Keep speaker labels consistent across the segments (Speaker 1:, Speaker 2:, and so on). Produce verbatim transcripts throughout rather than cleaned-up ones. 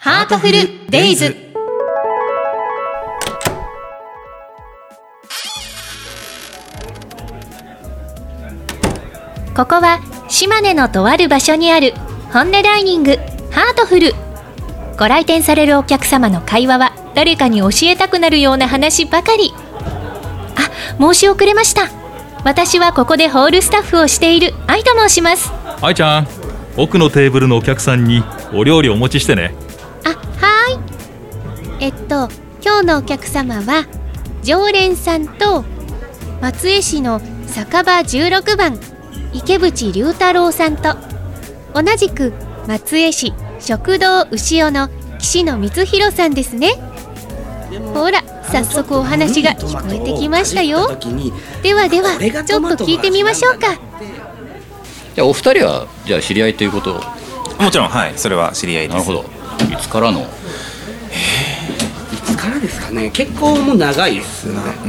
Speaker 1: ハートフルデイズ。ここは島根のとある場所にある本音ダイニングハートフル。ご来店されるお客様の会話は誰かに教えたくなるような話ばかり。あ、申し遅れました。私はここでホールスタッフをしている愛と申します。
Speaker 2: 愛ちゃん、奥のテーブルのお客さんにお料理お持ちしてね。
Speaker 1: あ、はーい。えっと今日のお客様は常連さんと松江市の酒場じゅうろくばん池淵龍太郎さんと、同じく松江市食堂牛尾の岸野光弘さんですね。ほら、早速お話が聞こえてきましたよ。ではではちょっと聞いてみましょうか。
Speaker 3: じゃあお二人はじゃあ知り合いということを？
Speaker 4: もちろん、はい、それは知り合いです。
Speaker 3: なるほど。いつからの？
Speaker 5: いつからですかね。結構もう長いですね。
Speaker 4: うん、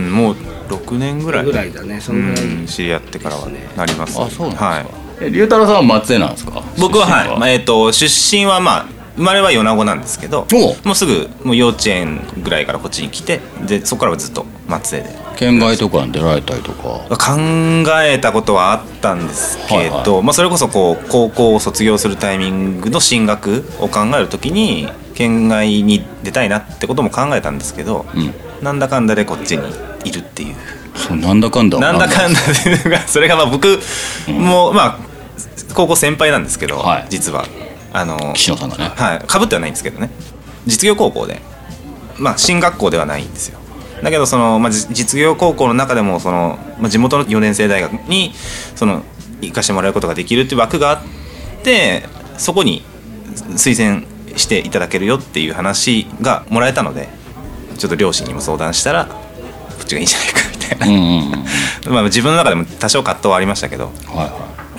Speaker 4: もうろくねんぐらい
Speaker 5: ぐらいだね。そのぐらい、
Speaker 4: うん、知り合ってからはなります。
Speaker 3: あ、そうなんですか。
Speaker 4: はい、
Speaker 3: え、龍太郎さんは松江なんですか？
Speaker 4: 僕は、はい、まあ、えーと、出身はまあ生まれは米子なんですけど、もうすぐもう幼稚園ぐらいからこっちに来て、でそこからはずっと松江で。
Speaker 3: 県外とかに出られたりとか
Speaker 4: 考えたことはあったんですけど、はいはい、まあ、それこそこう高校を卒業するタイミングの進学を考えるときに県外に出たいなってことも考えたんですけど、うん、なんだかんだでこっちにいるっていう。
Speaker 3: そう、なんだかんだ
Speaker 4: なんだかんだっていうのが、それがまあ僕も、うん、まあ高校先輩なんですけど、はい、実はあの
Speaker 3: 岸野さんがね、
Speaker 4: はい、被ってはないんですけどね、実業高校で、まあ進学校ではないんですよ。だけどその、まあ、実業高校の中でもその、まあ、地元のよねん生大学にその行かしてもらうことができるっていう枠があって、そこに推薦していただけるよっていう話がもらえたので、ちょっと両親にも相談したらこっちがいいんじゃないかみたいな、うんうんうんまあ自分の中でも多少葛藤はありましたけど、はいはい、うん、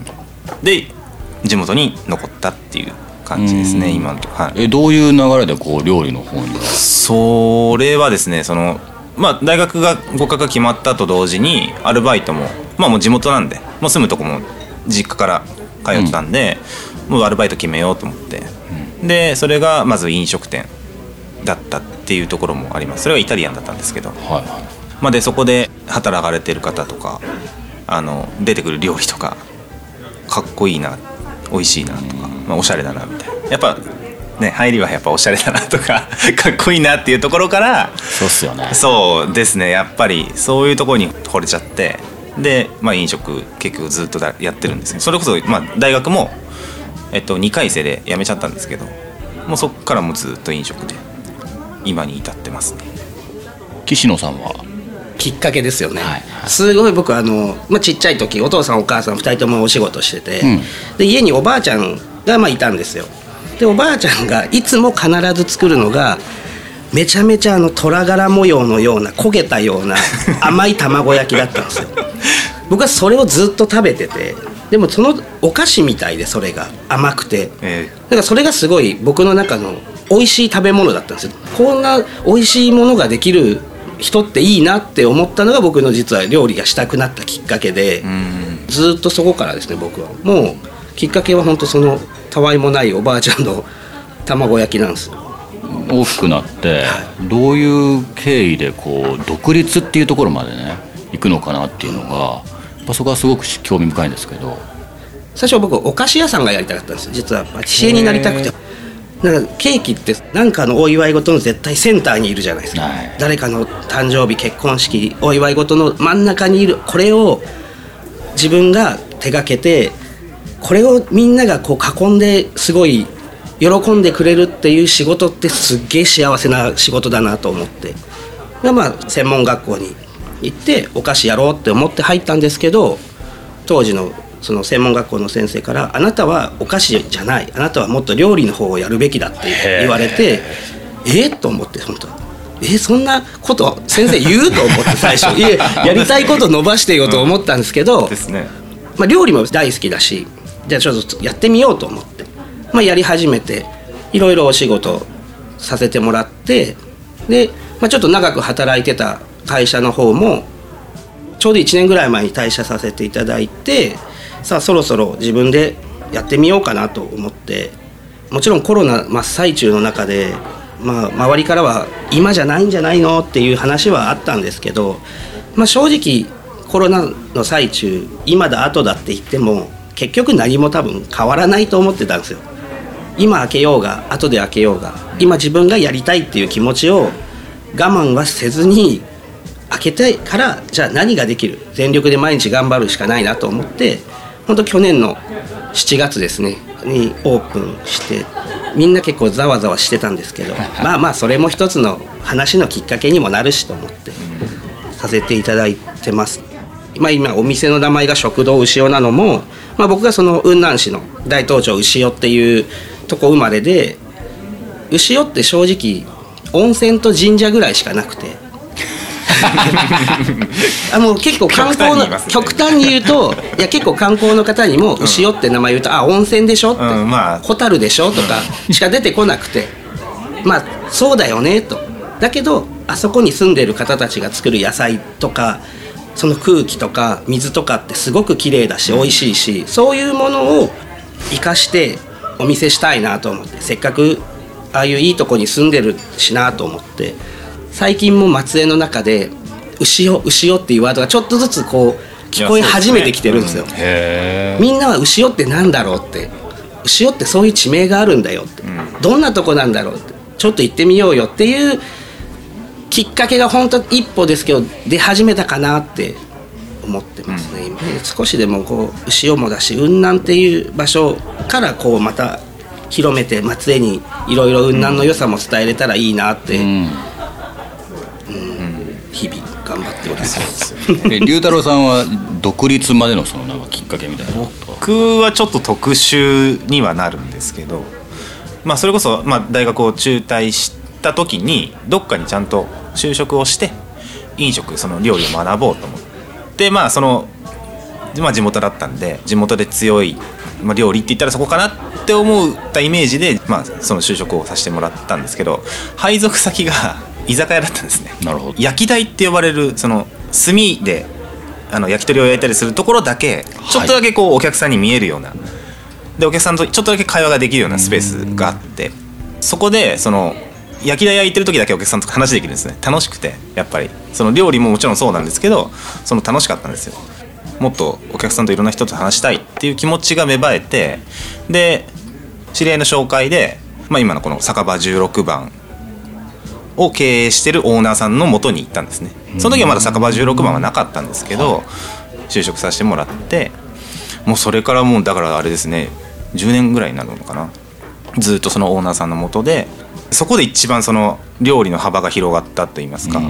Speaker 4: で地元に残ったっていう感じですね、今のところ。はい、
Speaker 3: え、どういう流れでこう料理の方には？
Speaker 4: それはですね、その、まあ、大学が合格が決まったと同時にアルバイトも、まあ、もう地元なんで、もう住むとこも実家から通ってたんで、うん、もうアルバイト決めようと思って、うん、でそれがまず飲食店だったっていうところもあります。それはイタリアンだったんですけど、はいはい、まあ、でそこで働かれてる方とか、あの出てくる料理とかかっこいいな、美味しいなとか、まあ、おしゃれだなみたいな、やっぱね、入りはやっぱおしゃれだなとかかっこいいなっていうところから、
Speaker 3: そうっすよね。
Speaker 4: そうですね、やっぱりそういうところに惚れちゃって、で、まあ、飲食結局ずっとやってるんですけど、それこそ、まあ、大学も、えっと、にかい生で辞めちゃったんですけど、もうそこからもずっと飲食で今に至ってますね。
Speaker 3: 岸野さんは
Speaker 5: きっかけですよね、はいはい、すごい僕あの、まあ、ちっちゃい時お父さんお母さんふたりともお仕事してて、うん、で家におばあちゃんがまあいたんですよ。でおばあちゃんがいつも必ず作るのがめちゃめちゃあの虎柄模様のような焦げたような甘い卵焼きだったんですよ。僕はそれをずっと食べてて、でもそのお菓子みたいで、それが甘くて、えー、だからそれがすごい僕の中の美味しい食べ物だったんですよ。こんな美味しいものができる人っていいなって思ったのが僕の実は料理がしたくなったきっかけで、うん、ずっとそこからですね。僕はもうきっかけは本当そのたわいもないおばあちゃんの卵焼きなんですよ。
Speaker 3: 大きくなってどういう経緯でこう独立っていうところまでね行くのかなっていうのが、やっぱそこはすごく興味深いんですけど、
Speaker 5: 最初僕お菓子屋さんがやりたかったんですよ。実はパティシエになりたくて、なんかケーキって何かのお祝い事の絶対センターにいるじゃないですか、はい、誰かの誕生日、結婚式、お祝い事の真ん中にいる、これを自分が手がけて、これをみんながこう囲んですごい喜んでくれるっていう仕事ってすっげえ幸せな仕事だなと思って、まあ専門学校に行ってお菓子やろうって思って入ったんですけど、当時のその専門学校の先生から、あなたはお菓子じゃない、あなたはもっと料理の方をやるべきだって言われて、えっと思って、本当えそんなこと先生言うと思って最初いややりたいこと伸ばしてよと思ったんですけど、うんですね、まあ、料理も大好きだし、じゃあちょっとやってみようと思って、まあ、やり始めていろいろお仕事させてもらって、で、まあ、ちょっと長く働いてた会社の方もちょうどいちねんぐらい前に退社させていただいて、さあそろそろ自分でやってみようかなと思って、 もちろんコロナ真っ最中の中で、まあ、周りからは今じゃないんじゃないのっていう話はあったんですけど、まあ、正直コロナの最中今だ後だって言っても結局何も多分変わらないと思ってたんですよ。今開けようが後で開けようが今自分がやりたいっていう気持ちを我慢はせずに開けたいから、じゃあ何ができる、全力で毎日頑張るしかないなと思って、本当去年のしちがつですねにオープンして、みんな結構ざわざわしてたんですけどまあまあそれも一つの話のきっかけにもなるしと思ってさせていただいてます。まあ、今お店の名前が食堂牛尾なのも、まあ、僕がその雲南市の大東町牛尾っていうとこ生まれで、牛尾って正直温泉と神社ぐらいしかなくてあもう結構観光の極端に言うといや結構観光の方にも牛尾って名前言うと、あ温泉でしょって、
Speaker 4: うんまあ、
Speaker 5: ホタルでしょとかしか出てこなくてまあそうだよねと。だけどあそこに住んでる方たちが作る野菜とかその空気とか水とかってすごく綺麗だし美味しいし、そういうものを生かしてお店したいなと思って、せっかくああいういいとこに住んでるしなと思って、最近も松江の中で牛尾牛尾っていうワードがちょっとずつこう聞こえ始めてきてるんですよ。
Speaker 3: へ
Speaker 5: みんなは牛尾ってなんだろうって、牛尾ってそういう地名があるんだよって、うん、どんなとこなんだろうってちょっと行ってみようよっていうきっかけが本当一歩ですけど出始めたかなって思ってますね、うん、少しでもこう牛尾もだし雲南っていう場所からこうまた広めて松江にいろいろ雲南の良さも伝えれたらいいなって、うんうん、日々頑張っております
Speaker 3: 龍太郎さんは独立までのそのなんかきっかけみたいなこと？
Speaker 4: 僕はちょっと特殊にはなるんですけど、まあ、それこそまあ大学を中退した時にどっかにちゃんと就職をして飲食その料理を学ぼうと思って、まあそのまあ、地元だったんで地元で強い、まあ、料理って言ったらそこかなって思ったイメージで、まあ、その就職をさせてもらったんですけど、配属先が居酒屋だったんですね。
Speaker 3: なるほど。
Speaker 4: 焼き台って呼ばれるその炭であの焼き鳥を焼いたりするところだけちょっとだけこうお客さんに見えるような、はい、でお客さんとちょっとだけ会話ができるようなスペースがあって、そこでその焼き台焼いてる時だけお客さんと話できるんですね。楽しくてやっぱりその料理ももちろんそうなんですけど、その楽しかったんですよ。もっとお客さんといろんな人と話したいっていう気持ちが芽生えて、で知り合いの紹介で、まあ、今のこの酒場じゅうろくばんを経営してるオーナーさんの元に行ったんですね。その時はまだ酒場じゅうろくばんはなかったんですけど、就職させてもらって、もうそれからもうだからあれですねじゅうねんぐらいになるのかな、ずっとそのオーナーさんの元で、そこで一番その料理の幅が広がったといいますか、うん、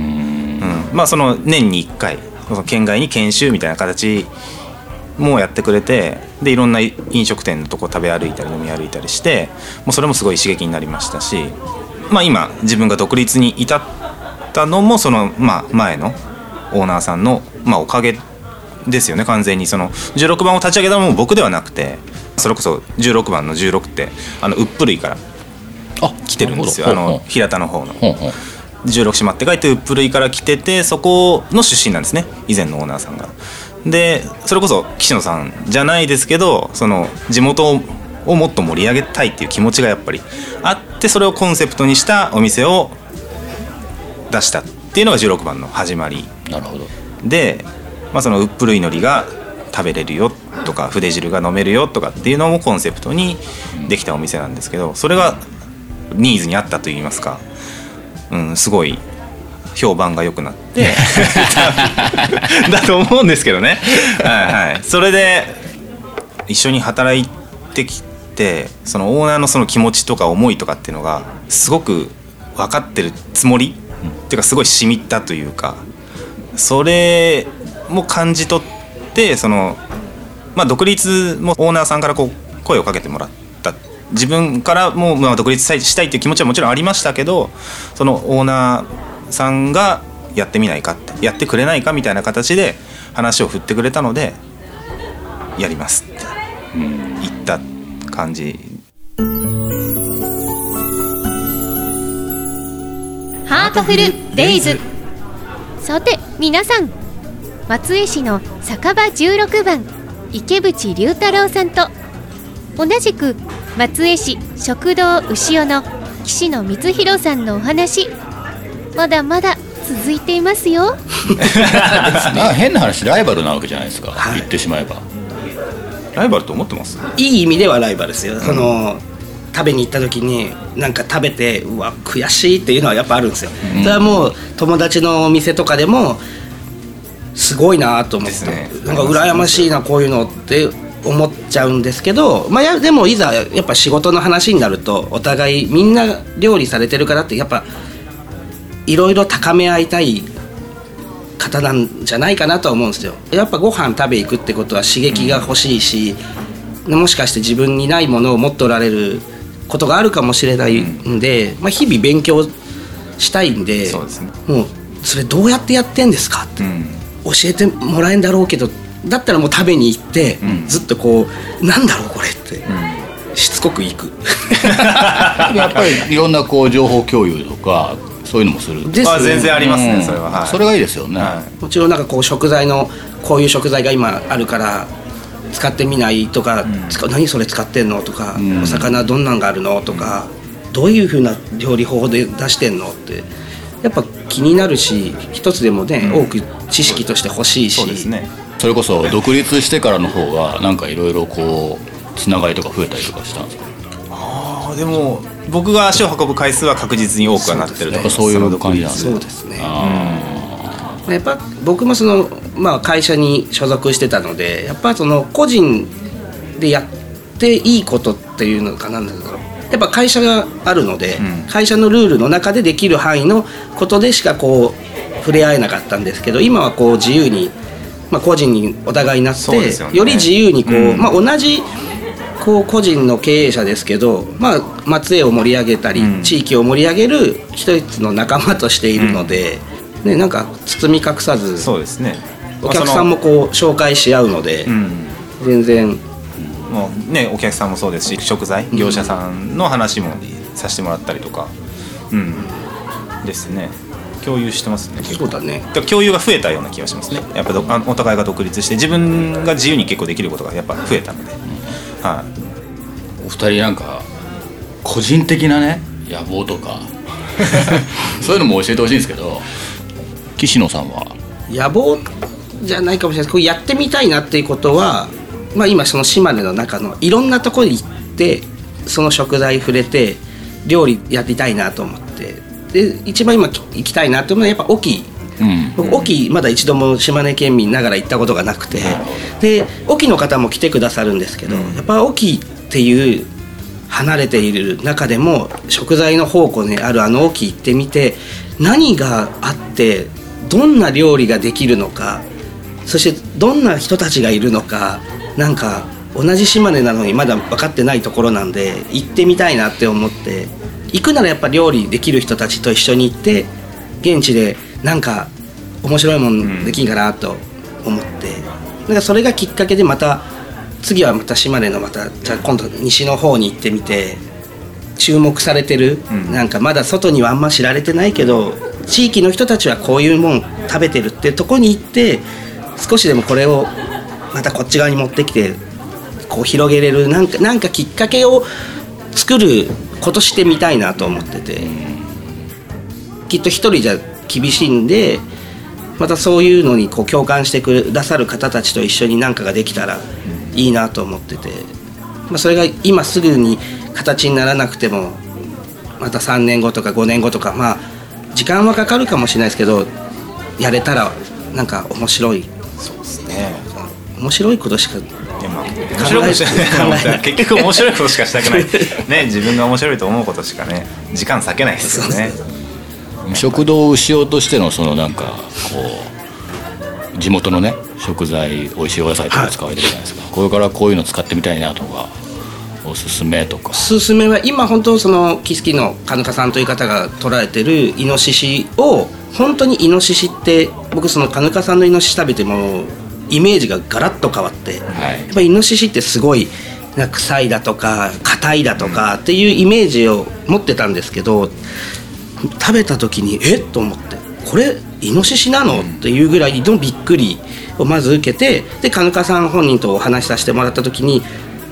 Speaker 4: まあその年にいっかいその県外に研修みたいな形もやってくれて、でいろんな飲食店のとこ食べ歩いたり飲み歩いたりして、もうそれもすごい刺激になりましたし、まあ、今自分が独立に至ったのもその、まあ、前のオーナーさんの、まあ、おかげですよね。完全にそのじゅうろくばんを立ち上げたのも僕ではなくて、それこそじゅうろくばんのじゅうろくってあのウップ類から来てるんですよ。あの平田の方のじゅうろく島って書いてウップ類から来てて、そこの出身なんですね、以前のオーナーさんが。でそれこそ岸野さんじゃないですけど、その地元をもっと盛り上げたいっていう気持ちがやっぱりあって、それをコンセプトにしたお店を出したっていうのがじゅうろくばんの始まり。
Speaker 3: なるほど。
Speaker 4: で、まあ、そのウップ類海苔が食べれるよとか筆汁が飲めるよとかっていうのもコンセプトにできたお店なんですけど、それがニーズに合ったといいますか、うん、すごい評判が良くなってだと思うんですけどねはい、はい、それで一緒に働いてきて、そのオーナーのその気持ちとか思いとかっていうのがすごく分かってるつもり、うん、っていうかすごい染みったというか、それも感じ取って、その、まあ、独立もオーナーさんからこう声をかけてもらった、自分からもまあ独立したいっていう気持ちはもちろんありましたけど、そのオーナーさんがやってみないかって、やってくれないかみたいな形で話を振ってくれたので、やりますって言った感じ。
Speaker 1: ハートフルデイズ。さて皆さん、松江市の酒場じゅうろくばん池淵龍太郎さんと同じく松江市食堂牛尾の岸野光弘さんのお話、まだまだ続いていますよ
Speaker 3: な変な話、ライバルなわけじゃないですか、はい、言ってしまえば
Speaker 4: ライバルと思ってます？
Speaker 5: いい意味ではライバルですよ、うん、その食べに行った時になんか食べてうわ悔しいっていうのはやっぱあるんですよ、うん、それはもう友達のお店とかでもすごいなと思って、ね、なんか羨ましいなこういうのって思っちゃうんですけど、まあ、やでもいざやっぱ仕事の話になるとお互いみんな料理されてるからってやっぱいろいろ高め合いたい方なんじゃないかなとは思うんですよ。やっぱご飯食べ行くってことは刺激が欲しいし、うん、もしかして自分にないものを持っておられることがあるかもしれないんで、まあ、日々勉強したいんで、そうですね、もうそれどうやってやってんですかって、うん、教えてもらえんだろうけど、だったらもう食べに行って、うん、ずっとこうなんだろうこれって、うん、しつこく行く
Speaker 3: やっぱりいろんなこう情報共有とかそういうのもする
Speaker 4: です、ね、あ全然ありますね、うん、それは、はい、
Speaker 3: それがいいですよね、は
Speaker 5: い、もちろんなんかこう食材のこういう食材が今あるから使ってみないとか、うん、何それ使ってんのとか、うん、お魚どんなんがあるのとか、うん、どういう風な料理方法で出してんのってやっぱ気になるし、一つでもね、うん、多く知識として欲しいし、
Speaker 3: そうですね、それこそ独立してからの方がなんかいろいろこうつながりとか増えたりとかしたんですか？
Speaker 4: ああでも僕が足を運ぶ回数は確実に多くはなってると思います。
Speaker 3: やっぱそういう感じなんです
Speaker 5: ね。そうですね、うん、やっぱ僕もその、まあ、会社に所属してたのでやっぱその個人でやっていいことっていうのかなんだろう、やっぱ会社があるので、うん、会社のルールの中でできる範囲のことでしかこう触れ合えなかったんですけど、今はこう自由に、まあ、個人にお互いになって、ね、より自由にこう、うん、まあ、同じこう個人の経営者ですけど、まあ、松江を盛り上げたり、うん、地域を盛り上げる一つの仲間としているので、うん、ね、なんか包み隠さず、
Speaker 4: そうですね、
Speaker 5: お客さんもこう紹介し合うので、うん、全然
Speaker 4: もうね、お客さんもそうですし食材業者さんの話もさせてもらったりとか、うん、ですね、共有してますね。
Speaker 5: そうだね。
Speaker 4: だ共有が増えたような気がしますね。やっぱお互いが独立して自分が自由に結構できることがやっぱ増えたので、うん、はい、
Speaker 3: お二人なんか個人的なね野望とかそういうのも教えてほしいんですけど、岸野さんは
Speaker 5: 野望じゃないかもしれないですけど、やってみたいなっていうことは、まあ、今その島根の中のいろんなところに行ってその食材触れて料理やりたいなと思って、で一番今行きたいなと思うのはやっぱ隠岐、うん、僕隠岐まだ一度も島根県民ながら行ったことがなくて、で隠岐の方も来てくださるんですけど、うん、やっぱ隠岐っていう離れている中でも食材の宝庫にあるあの隠岐行ってみて、何があってどんな料理ができるのか、そしてどんな人たちがいるのか、なんか同じ島根なのにまだ分かってないところなんで行ってみたいなって思って、行くならやっぱ料理できる人たちと一緒に行って現地でなんか面白いもんできんかなと思って、うん、なんかそれがきっかけでまた次はまた島根のまたじゃあ今度西の方に行ってみて、注目されてる、うん、なんかまだ外にはあんま知られてないけど地域の人たちはこういうもん食べてるってとこに行って、少しでもこれをまたこっち側に持ってきてこう広げれるなんか、なんかきっかけを作ることしてみたいなと思ってて、きっと一人じゃ厳しいんで、またそういうのにこう共感してくださる方たちと一緒に何かができたらいいなと思ってて、まあ、それが今すぐに形にならなくてもまたさんねんごとかごねんごとか、まあ時間はかかるかもしれないですけどやれたらなんか面白い、
Speaker 4: そうですね、
Speaker 5: 面白いことしか
Speaker 4: 面白いことしか結局面白いことしかしたくないね、自分が面白いと思うことしかね時間割けないですよね。
Speaker 3: 食堂牛尾としてのそのなんかこう地元のね食材、おいしいお野菜とか使われてるじゃないですか、はい、これからこういうの使ってみたいなとかおすすめとか。お
Speaker 5: すすめは今本当その木槻の金香さんという方が捉えてるイノシシを、本当にイノシシって僕その金香さんのイノシシ食べてもイメージがガラッと変わって、はい、やっぱりイノシシってすごいなんか臭いだとか硬いだとかっていうイメージを持ってたんですけど、食べた時にえっと思って、これイノシシなのっていうぐらいのびっくりをまず受けて、で金香さん本人とお話しさせてもらった時に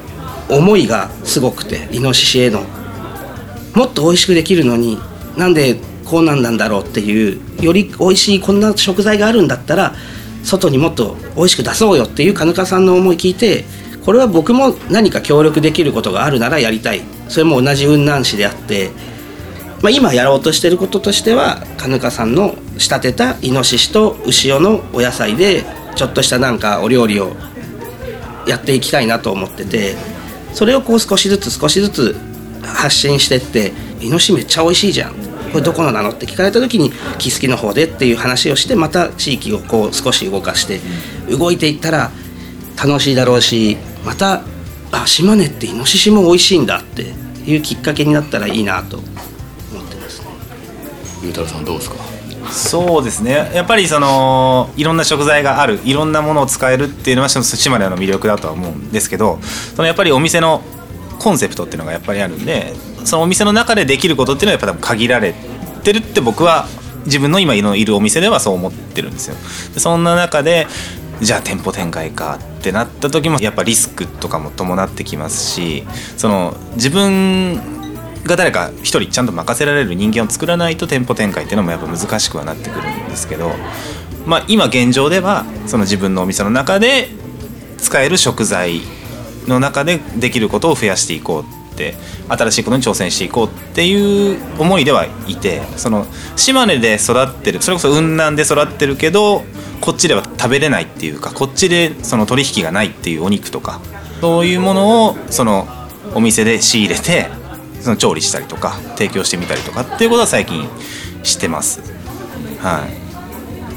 Speaker 5: 思いがすごくて、イノシシへのもっと美味しくできるのになんでこうなんなんだろうっていう、より美味しいこんな食材があるんだったら外にもっと美味しく出そうよっていう金川さんの思い聞いて、これは僕も何か協力できることがあるならやりたい、それも同じ雲南市であって、まあ、今やろうとしていることとしては金川さんの仕立てたイノシシと牛尾のお野菜でちょっとしたなんかお料理をやっていきたいなと思ってて、それをこう少しずつ少しずつ発信してって、イノシシめっちゃ美味しいじゃん、これどこのなのって聞かれた時に木次の方でっていう話をして、また地域をこう少し動かして動いていったら楽しいだろうし、またあ島根ってイノシシも美味しいんだっていうきっかけになったらいいなと思ってますね。
Speaker 3: ゆうたろうさんどうですか？
Speaker 4: そうですね、やっぱりそのいろんな食材がある、いろんなものを使えるっていうのは島根の魅力だとは思うんですけど、そのやっぱりお店のコンセプトっていうのがやっぱりあるんで、そのお店の中でできることっていうのはやっぱ多分限られてるって僕は自分の今いるお店ではそう思ってるんですよ。でそんな中でじゃあ店舗展開かってなった時もやっぱリスクとかも伴ってきますし、その自分が誰か一人ちゃんと任せられる人間を作らないと店舗展開っていうのもやっぱ難しくはなってくるんですけど、まあ今現状ではその自分のお店の中で使える食材の中でできることを増やしていこうって、新しいことに挑戦していこうっていう思いではいて、その島根で育ってる、それこそ雲南で育ってるけどこっちでは食べれないっていうか、こっちでその取引がないっていうお肉とか、そういうものをそのお店で仕入れてその調理したりとか提供してみたりとかっていうことは最近してます。はい、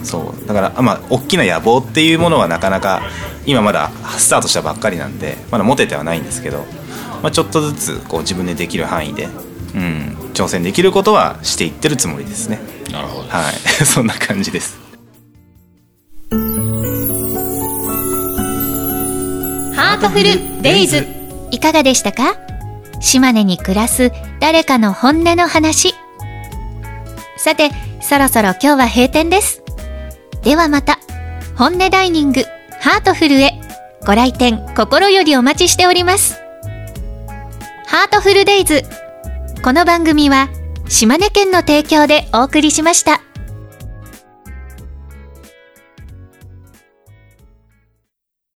Speaker 4: そうだからまあ大きな野望っていうものはなかなか今まだスタートしたばっかりなんでまだ持ててはないんですけど、まあ、ちょっとずつこう自分でできる範囲で、うん、挑戦できることはしていってるつもりですね。
Speaker 3: なるほど、
Speaker 4: はい、そんな感じです。
Speaker 1: ハートフルデイズ、いかがでしたか？島根に暮らす誰かの本音の話。さて、そろそろ今日は閉店です。ではまた、本音ダイニングハートフルへご来店心よりお待ちしております。ハートフルデイズ、この番組は島根県の提供でお送りしました。